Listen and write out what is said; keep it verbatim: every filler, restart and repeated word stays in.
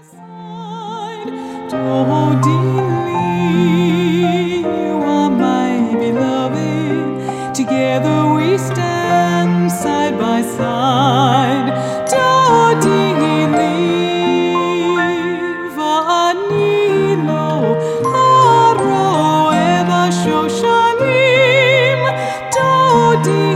side. Dodili, you are my beloved. Together we stand side by side. Dodili, vanilo, haro eva shoshanim. Dodili.